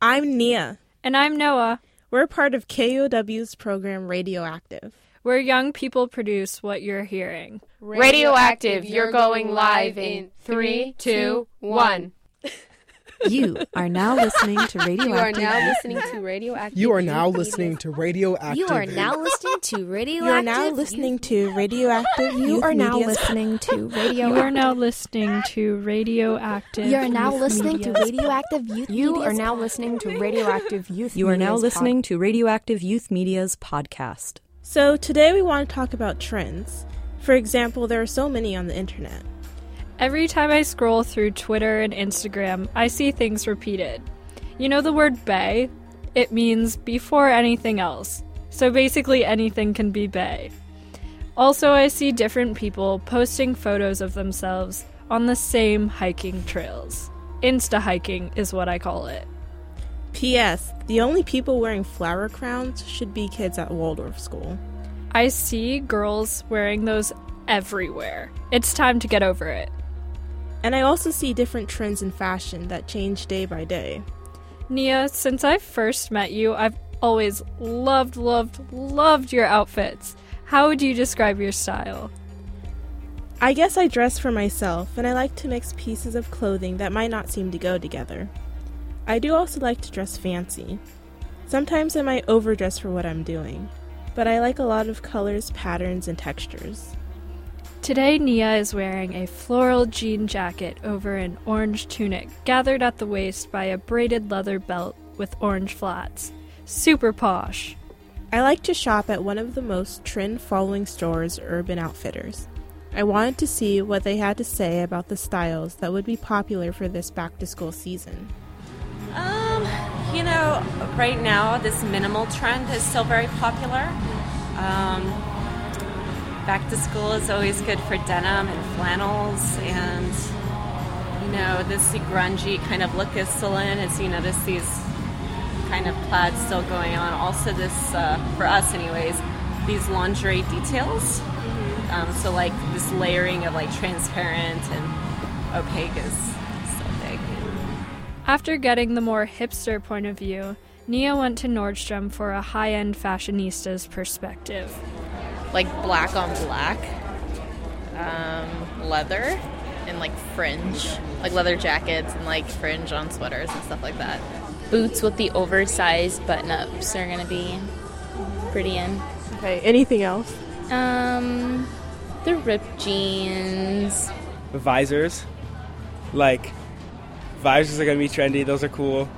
I'm Nia. And I'm Noah. We're part of KUOW's program Radioactive, where young people produce what you're hearing. Radioactive, you're going live in 3, 2, 1. You are now listening to Radioactive. You are now listening to Radioactive. You are now listening to Radioactive. You are now listening to Radioactive. You are now listening to Radioactive. You are now listening to Radioactive. You are now listening to Radioactive. You are now listening to Radioactive Youth. You are now listening to Radioactive Youth. You are now listening to Radioactive Youth Media's podcast. So today we want to talk about trends. For example, there are so many on the internet. Every time I scroll through Twitter and Instagram, I see things repeated. You know the word bae? It means before anything else. So basically anything can be bae. Also, I see different people posting photos of themselves on the same hiking trails. Insta hiking is what I call it. P.S. The only people wearing flower crowns should be kids at Waldorf School. I see girls wearing those everywhere. It's time to get over it. And I also see different trends in fashion that change day by day. Nia, since I first met you, I've always loved your outfits. How would you describe your style? I guess I dress for myself, and I like to mix pieces of clothing that might not seem to go together. I do also like to dress fancy. Sometimes I might overdress for what I'm doing, but I like a lot of colors, patterns, and textures. Today, Nia is wearing a floral jean jacket over an orange tunic gathered at the waist by a braided leather belt with orange flats. Super posh. I like to shop at one of the most trend-following stores, Urban Outfitters. I wanted to see what they had to say about the styles that would be popular for this back-to-school season. Right now, this minimal trend is still very popular. Back to school is always good for denim and flannels, and, this grungy kind of look is still in, as you notice these kind of plaids still going on. Also this, for us anyways, these lingerie details. So like this layering of like transparent and opaque is still big. After getting the more hipster point of view, Nia went to Nordstrom for a high-end fashionista's perspective. Like black on black, leather, and like fringe. Like leather jackets and like fringe on sweaters and stuff like that. Boots with the oversized button-ups are going to be pretty in. Okay, anything else? The ripped jeans. Visors. Like, visors are going to be trendy. Those are cool.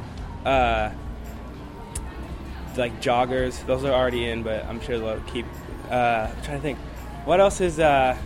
Like joggers. Those are already in, but I'm sure they'll keep... I'm trying to think. What else is...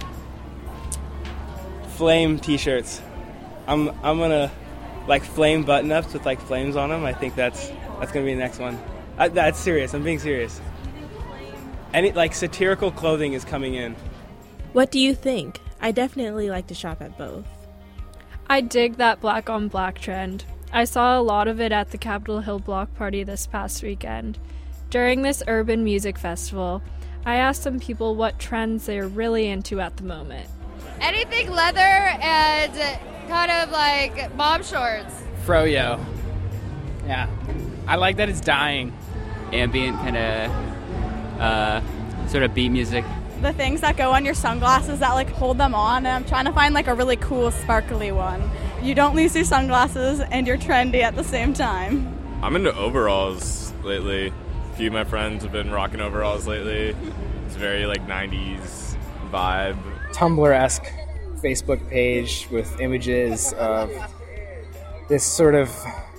flame t-shirts. I'm gonna like flame button-ups with like flames on them. I think that's gonna be the next one. That's serious. I'm being serious. Any like satirical clothing is coming in. What do you think? I definitely like to shop at both. I dig that black on black trend. I saw a lot of it at the Capitol Hill block party this past weekend. During this urban music festival, I asked some people what trends they're really into at the moment. Anything leather and kind of like mom shorts. Froyo. Yeah. I like that it's dying. Ambient kind of sort of beat music. The things that go on your sunglasses that like hold them on. And I'm trying to find like a really cool sparkly one. You don't lose your sunglasses and you're trendy at the same time. I'm into overalls lately. A few of my friends have been rocking overalls lately. It's very like 90s vibe. Tumblr-esque Facebook page with images of this sort of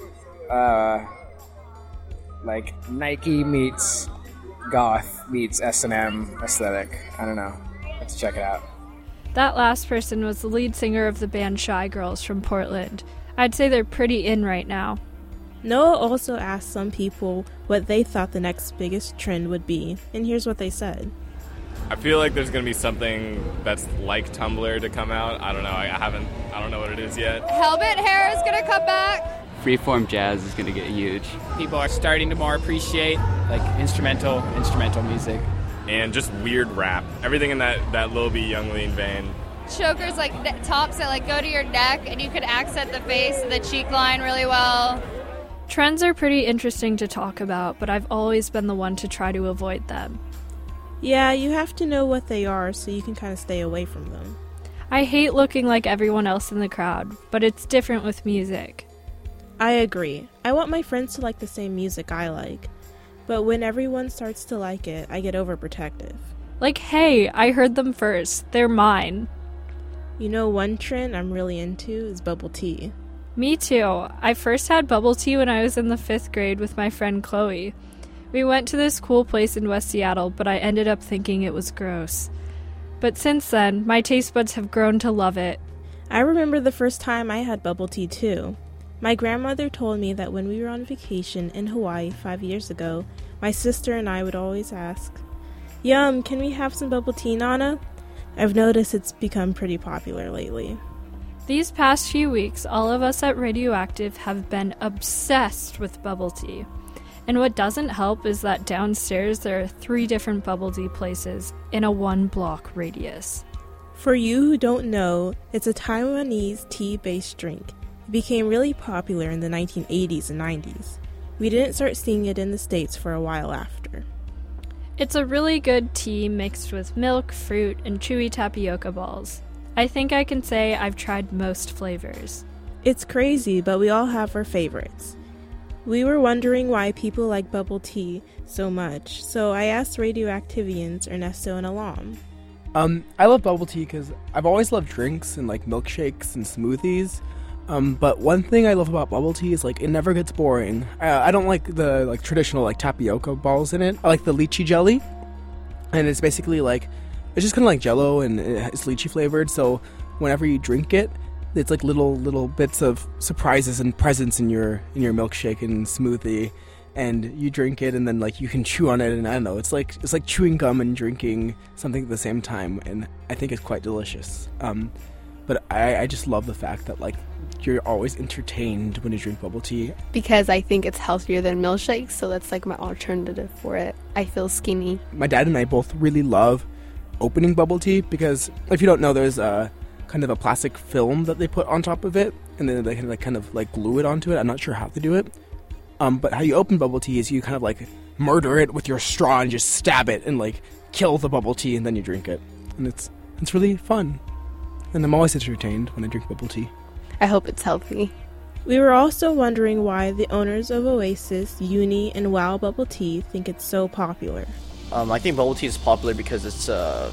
like Nike meets goth meets S&M aesthetic. I don't know. Let's check it out. That last person was the lead singer of the band Shy Girls from Portland. I'd say they're pretty in right now. Noah also asked some people what they thought the next biggest trend would be, and here's what they said. I feel like there's going to be something that's like Tumblr to come out. I don't know. I don't know what it is yet. Helmet hair is going to come back. Freeform jazz is going to get huge. People are starting to more appreciate like instrumental music. And just weird rap. Everything in that Lil B Young Lean vein. Chokers, like tops that like go to your neck and you can accent the face and the cheek line really well. Trends are pretty interesting to talk about, but I've always been the one to try to avoid them. Yeah, you have to know what they are so you can kind of stay away from them. I hate looking like everyone else in the crowd, but it's different with music. I agree. I want my friends to like the same music I like. But when everyone starts to like it, I get overprotective. Like, hey, I heard them first. They're mine. You know, one trend I'm really into is bubble tea. Me too. I first had bubble tea when I was in the 5th grade with my friend Chloe. We went to this cool place in West Seattle, but I ended up thinking it was gross. But since then, my taste buds have grown to love it. I remember the first time I had bubble tea too. My grandmother told me that when we were on vacation in Hawaii 5 years ago, my sister and I would always ask, "Yum, can we have some bubble tea, Nana?" I've noticed it's become pretty popular lately. These past few weeks, all of us at Radioactive have been obsessed with bubble tea. And what doesn't help is that downstairs there are 3 different bubble tea places in a 1-block radius. For you who don't know, it's a Taiwanese tea-based drink. It became really popular in the 1980s and 90s. We didn't start seeing it in the States for a while after. It's a really good tea mixed with milk, fruit, and chewy tapioca balls. I think I can say I've tried most flavors. It's crazy, but we all have our favorites. We were wondering why people like bubble tea so much, so I asked Radioactivians Ernesto and Alam. I love bubble tea because I've always loved drinks and like milkshakes and smoothies. But one thing I love about bubble tea is like it never gets boring. I don't like the like traditional like tapioca balls in it. I like the lychee jelly, and it's basically like it's just kind of like Jello and it's lychee flavored. So whenever you drink it, it's like little bits of surprises and presents in your milkshake and smoothie, and you drink it and then like you can chew on it, and I don't know, it's like chewing gum and drinking something at the same time, and I think it's quite delicious. But I just love the fact that like you're always entertained when you drink bubble tea. Because I think it's healthier than milkshakes, so that's like my alternative for it. I feel skinny. My dad and I both really love opening bubble tea because if you don't know, there's a kind of a plastic film that they put on top of it, and then they kind of glue it onto it. I'm not sure how to do it. But how you open bubble tea is you kind of like murder it with your straw and just stab it and like kill the bubble tea, and then you drink it. And it's really fun. And I'm always entertained when I drink bubble tea. I hope it's healthy. We were also wondering why the owners of Oasis, Uni, and Wow Bubble Tea think it's so popular. I think bubble tea is popular because it's a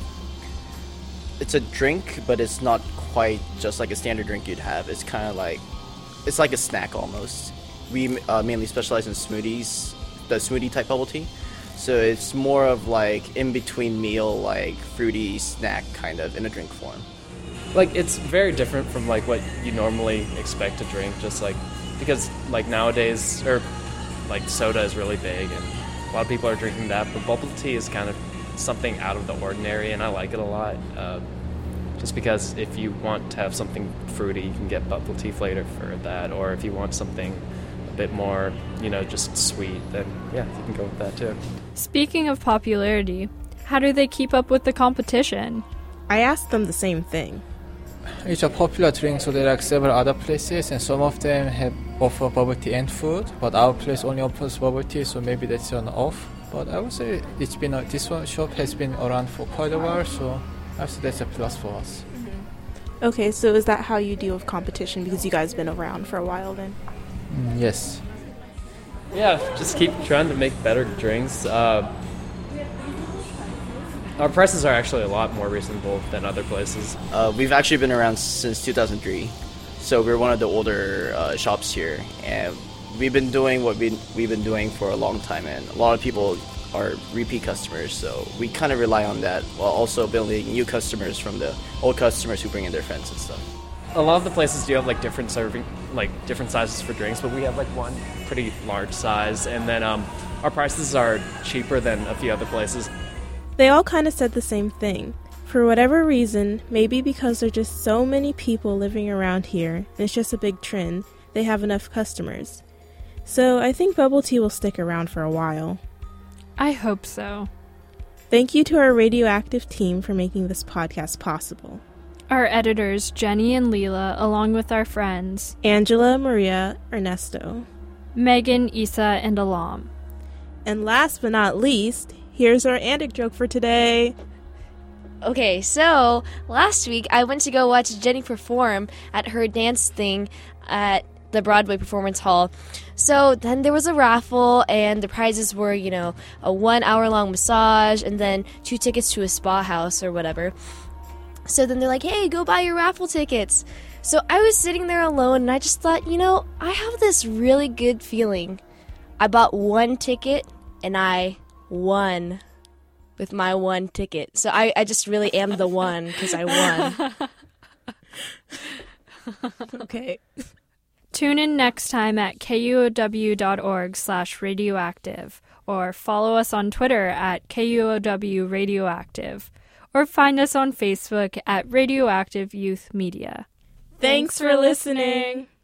drink, but it's not quite just like a standard drink you'd have. It's kind of like, it's like a snack almost. We mainly specialize in smoothies, the smoothie type bubble tea. So it's more of like in between meal, like fruity snack kind of in a drink form. Like it's very different from like what you normally expect to drink, just like because like nowadays or like soda is really big and a lot of people are drinking that, but bubble tea is kind of something out of the ordinary, and I like it a lot. Just because if you want to have something fruity, you can get bubble tea flavor for that, or if you want something a bit more, just sweet, then yeah, you can go with that too. Speaking of popularity, how do they keep up with the competition? I asked them the same thing. It's a popular drink, so there are several other places, and some of them offer bubble tea and food, but our place only offers bubble tea, so maybe that's an off. But I would say this one shop has been around for quite a while, so I would say that's a plus for us. Okay, so is that how you deal with competition, because you guys have been around for a while then? Yes. Yeah, just keep trying to make better drinks. Our prices are actually a lot more reasonable than other places. We've actually been around since 2003, so we're one of the older shops here, and we've been doing what we've been doing for a long time, and a lot of people are repeat customers, so we kind of rely on that while also building new customers from the old customers who bring in their friends and stuff. A lot of the places do have different different sizes for drinks, but we have one pretty large size, and then our prices are cheaper than a few other places. They all kind of said the same thing. For whatever reason, maybe because there are just so many people living around here, and it's just a big trend, they have enough customers. So I think bubble tea will stick around for a while. I hope so. Thank you to our Radioactive team for making this podcast possible. Our editors, Jenny and Leela, along with our friends, Angela, Maria, Ernesto. Megan, Isa, and Alam. And last but not least, here's our Andic joke for today. Okay, so last week I went to go watch Jenny perform at her dance thing at the Broadway Performance Hall. So then there was a raffle, and the prizes were, a 1 hour long massage and then 2 tickets to a spa house or whatever. So then they're like, hey, go buy your raffle tickets. So I was sitting there alone, and I just thought, I have this really good feeling. I bought 1 ticket, and I won with my 1 ticket. So I just really am the one because I won. Okay. Tune in next time at kuow.org/radioactive, or follow us on Twitter at KUOW Radioactive, or find us on Facebook at Radioactive Youth Media. Thanks for listening.